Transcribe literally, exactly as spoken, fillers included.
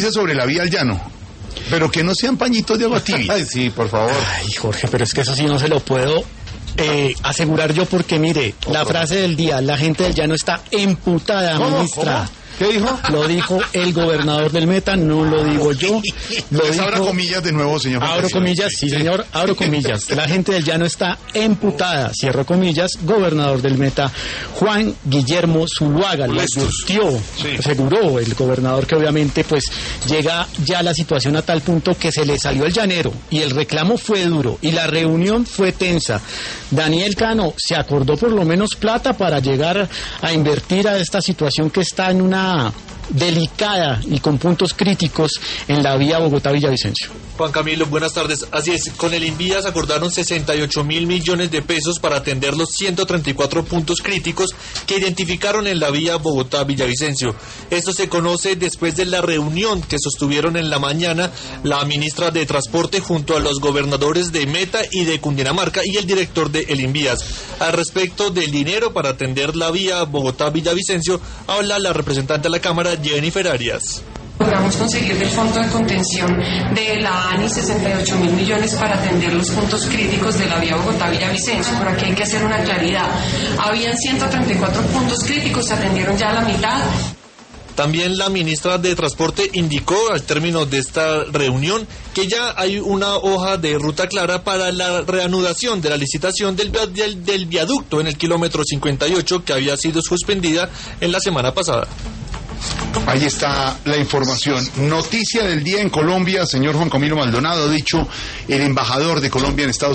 dice sobre la vía al llano, pero que no sean pañitos de agua tibia. Ay, sí, por favor. Ay, Jorge, pero es que eso sí no se lo puedo eh, asegurar yo porque, mire, oh, la frase del día, la gente del llano está emputada, ¿Cómo? ministra. ¿Cómo? ¿Qué dijo? Lo dijo el gobernador del Meta, no lo digo yo. Lo Pues dijo... abra comillas de nuevo, señor. Abro comillas, sí señor, abro comillas. La gente del llano está emputada, cierro comillas, gobernador del Meta, Juan Guillermo Zuluaga, lo advirtió, sí. Aseguró el gobernador que obviamente pues llega ya la situación a tal punto que se le salió el llanero y el reclamo fue duro y la reunión fue tensa. Daniel Cano se acordó por lo menos plata para llegar a invertir a esta situación que está en una delicada y con puntos críticos en la vía Bogotá-Villavicencio. Juan Camilo, buenas tardes. Así es, con el Invías acordaron sesenta y ocho mil millones de pesos para atender los ciento treinta y cuatro puntos críticos que identificaron en la vía Bogotá-Villavicencio. Esto se conoce después de la reunión que sostuvieron en la mañana la ministra de Transporte junto a los gobernadores de Meta y de Cundinamarca y el director de El Invías. Al respecto del dinero para atender la vía Bogotá-Villavicencio, habla la representante de la Cámara, Jennifer Arias. Logramos conseguir del fondo de contención de la ANI sesenta y ocho mil millones para atender los puntos críticos de la vía Bogotá-Villavicencio, pero aquí hay que hacer una claridad. Habían ciento treinta y cuatro puntos críticos, se atendieron ya la mitad. También la ministra de Transporte indicó al término de esta reunión que ya hay una hoja de ruta clara para la reanudación de la licitación del, del, del viaducto en el kilómetro cincuenta y ocho que había sido suspendida en la semana pasada. Ahí está la información. Noticia del día en Colombia, señor Juan Camilo Maldonado, ha dicho el embajador de Colombia en Estados Unidos.